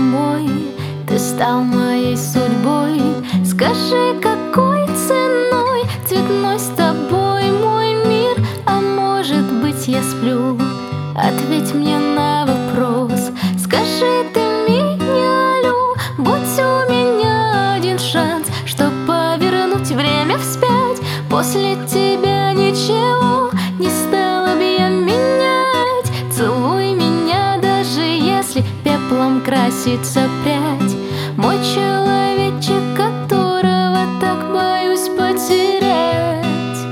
мой, ты стал моей судьбой. Скажи, какой ценой цветной с тобой мой мир? А может быть, я сплю? Ответь мне на вопрос. Скажи, ты меня лю? Будь у меня один шанс, чтоб повернуть время вспять. После тебя ничего не стала бы я менять. Целуй меня, даже если пеплом красится прядь. Мой человечек, которого так боюсь потерять.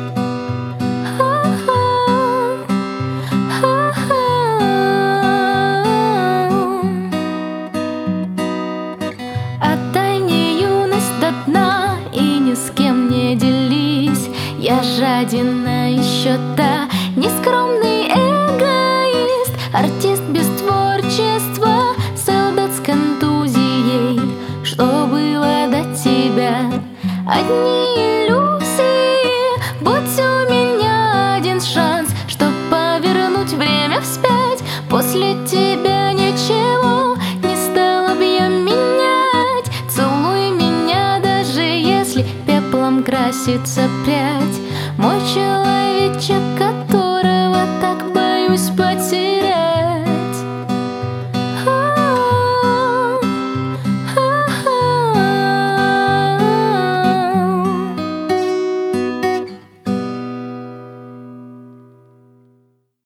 Отдай мне юность до дна и ни с кем не делись. Я жаден на счета, нескромный эгоист, артист без творчества, солдат с контузией. Что было до тебя? Одни иллюзии. Будь у меня один шанс, чтоб повернуть время вспять. После тебя ничего не стала бы я менять. Целуй меня, даже если пеплом красится прядь. Мой человек.